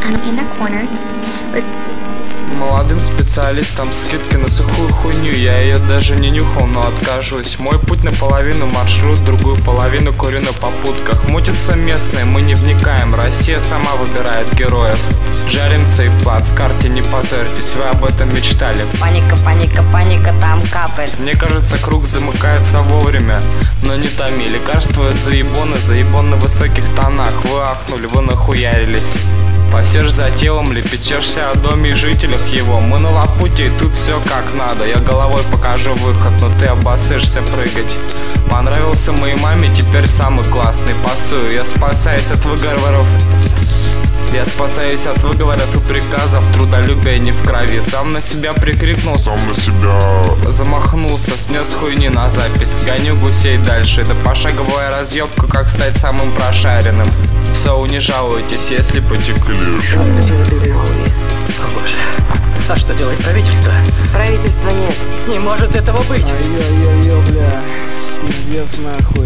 in the corners. Молодым специалистам скидки на сухую хуйню. Я ее даже не нюхал, но откажусь. Мой путь наполовину маршрут, другую половину курю на попутках. Мутятся местные, мы не вникаем. Россия сама выбирает героев. Жарим сейф-плат, с карте не позорьтесь, вы об этом мечтали. Паника, паника, паника там капает. Мне кажется, круг замыкается вовремя, но не томи. Лекарствуют заебоны в высоких тонах. Вы ахнули, вы нахуярились. Пасешь за телом, лепечешься о доме и жителях его. Мы на лапуте, и тут все как надо. Я головой покажу выход, но ты обоссышься прыгать. Понравился моей маме, теперь самый классный. Пасую, я спасаюсь от выговоров и приказов. Трудолюбие не в крови. Сам на себя прикрикнул, замахнулся, снес хуйни на запись. Гоню гусей дальше. Это пошаговая разъебка, как стать самым прошаренным. Все, не жалуйтесь, если потекли. Наступило безмолвие. О боже. А что делает правительство? Правительства нет. Не может этого быть. Ай-яй-яй, бля. Пиздец нахуй.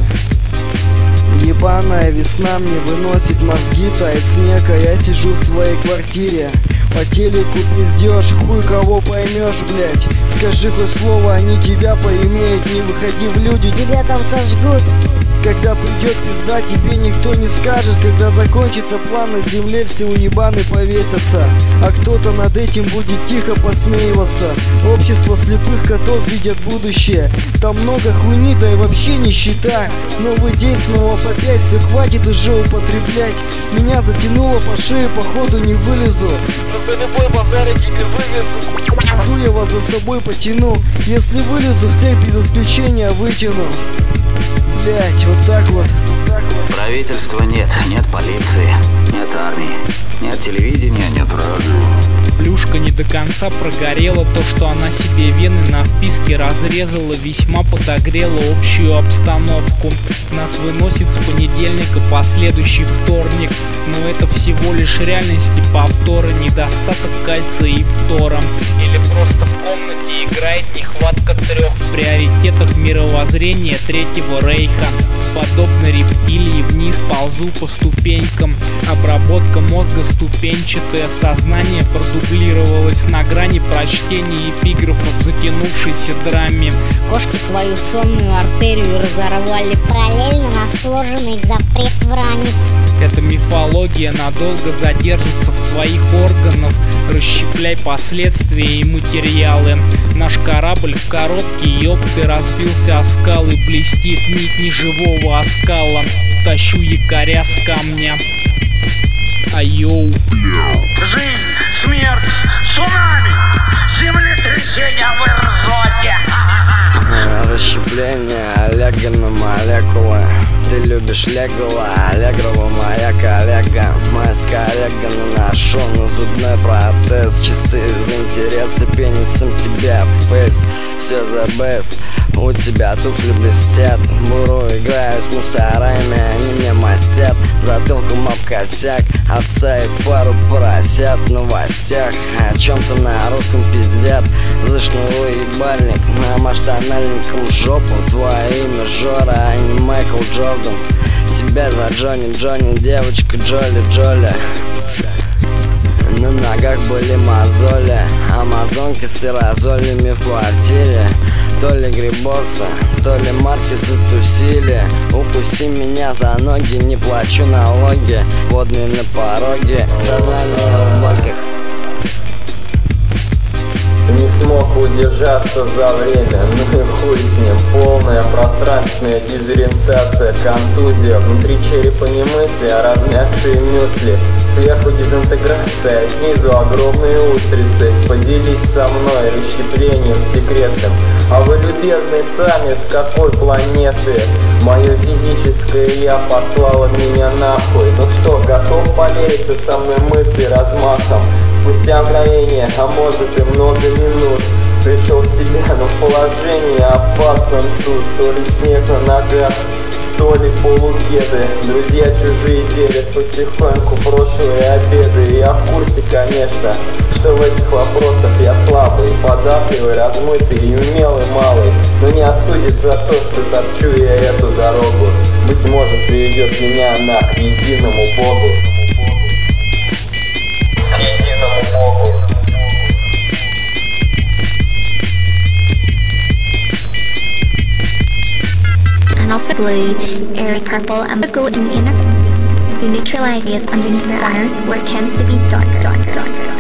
Ебаная весна мне выносит мозги, тает снег, а я сижу в своей квартире. По телеку пиздешь, хуй кого поймешь, блять. Скажи хоть слово, они тебя поимеют. Не выходи в люди, тебя там сожгут. Когда придет пизда, тебе никто не скажет. Когда закончится план, на земле все уебаны повесятся. А кто-то над этим будет тихо посмеиваться. Общество слепых котов видят будущее. Там много хуйни, да и вообще нищета. Новый день снова по 5, все хватит уже употреблять. Меня затянуло по шее, походу не вылезу. Но по любой базаре тебе вывезу. Я вас за собой потяну. Если вылезу, всех без исключения вытяну. Блять, вот так вот. Правительства нет, нет полиции, нет армии, нет телевидения, нет радио. Плюшка не до конца прогорела, то, что она себе вены на вписке разрезала, весьма подогрела общую обстановку. Нас выносит с понедельника по следующий вторник, но это всего лишь реальности повторы, недостаток кальция и фтора. Или просто в комнате играет нехватка трех в приоритетах мировоззрения Третьего Рейха. Подобно рептилии вниз ползу по ступенькам. Обработка мозга ступенчатая, сознание продублировалось на грани прочтения эпиграфов в затянувшейся драме. Кошки твою сонную артерию разорвали параллельно на сложенный запрет вранец. Эта мифология надолго задержится в твоих органах. Расщепляй последствия и материалы. Наш корабль в коробке, ёпты, разбился о скалы. Блестит нить неживого оскала. Тащу якоря с камня. Айоу. Жизнь, смерть, цунами, землетрясение в ржоте. Расщепление Олега на молекулы. Ты любишь Легола, Аллегрова моя коллега. Моя с коллега наношу на зубной протез. Чисто из интереса пенисом тебя в фейс. Все за best. У тебя туфли блестят. Буру играю с мусорами, они мне мастят. Затылком об косяк, отца и пару поросят. В новостях о чем-то на русском пиздят. Зышный уебальник, намажь тональником жопу. Твое имя Жора, а не Майкл Джордан. Тебя за Джонни, девочка Джоли. На ногах были мозоли, амазонки с аэрозолями в квартире. То ли грибоса, то ли марки затусили. Укуси меня за ноги, не плачу налоги. Водные на пороге, сознание в боках. Не смог удержаться за время, ну и хуй с ним. Полная пространственная дезориентация, контузия. Внутри черепа не мысли, а размягшие мюсли. Сверху дезинтеграция, а снизу огромные устрицы. Поделись со мной расщеплением секретным. А вы, любезные, сами с какой планеты? Мое физическое я послало меня нахуй. Ну что, готов поделиться со мной мысли размахом? Спустя мгновение, а может и много минут, пришел в себя, но в положении опасном тут. То ли снег на ногах, то ли полукеды. Друзья чужие делят потихоньку прошлые обеды. И я в курсе, конечно, что в этих вопросах я слабый, податливый, размытый и умелый малый. Но не осудит за то, что топчу я эту дорогу. Быть может, приведет меня она к единому Богу. blue, airy purple, and go in inner corners. You neutralize these underneath the corners where it tends to be darker.